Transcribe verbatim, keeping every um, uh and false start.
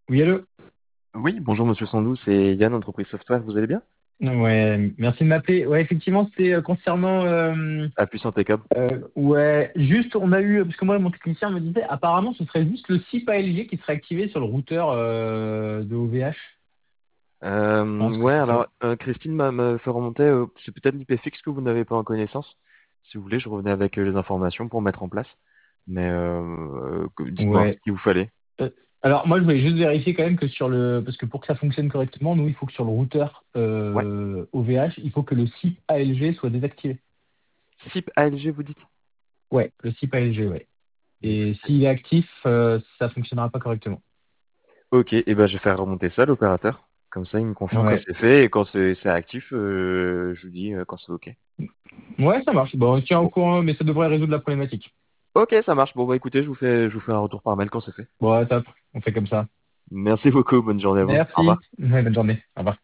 Oui, allô? Oui, bonjour Monsieur Sandou, c'est Yann, entreprise software, vous allez bien? Ouais, merci de m'appeler. Ouais, effectivement, c'était euh, concernant. Euh, Appui impeccable. euh, ouais, juste, on a eu. Parce que moi, mon technicien me disait, apparemment, ce serait juste le SIP A L G qui serait activé sur le routeur euh, de O V H. Je Euh, pense que ouais, c'est ça. alors euh, Christine m'a m'a fait remonter, euh, c'est peut-être l'I P fixe que vous n'avez pas en connaissance. Si vous voulez, je revenais avec euh, les informations pour mettre en place. Mais euh, euh, que- dites-moi ce Ouais. qu'il vous fallait. Euh, alors, moi, je voulais juste vérifier quand même que sur le. Parce que pour que ça fonctionne correctement, nous, il faut que sur le routeur Ouais. euh, O V H, il faut que le SIP A L G soit désactivé. SIP A L G, vous dites? Ouais, le SIP A L G, ouais. Mais Et écoutez. s'il est actif, euh, ça fonctionnera pas correctement. Ok, et ben je vais faire remonter ça à l'opérateur. Comme ça, il me confirme quand Ouais. c'est fait et quand c'est c'est actif, euh, je vous dis euh, quand c'est ok. Ouais, ça marche. Bon, on se tient au Bon. courant, mais ça devrait résoudre la problématique. Ok, ça marche. Bon bah écoutez, je vous fais je vous fais un retour par mail quand c'est fait. Bon, ouais, top. On fait comme ça. Merci beaucoup, bonne journée à vous. Au revoir. Merci. Ouais, bonne journée. Au revoir.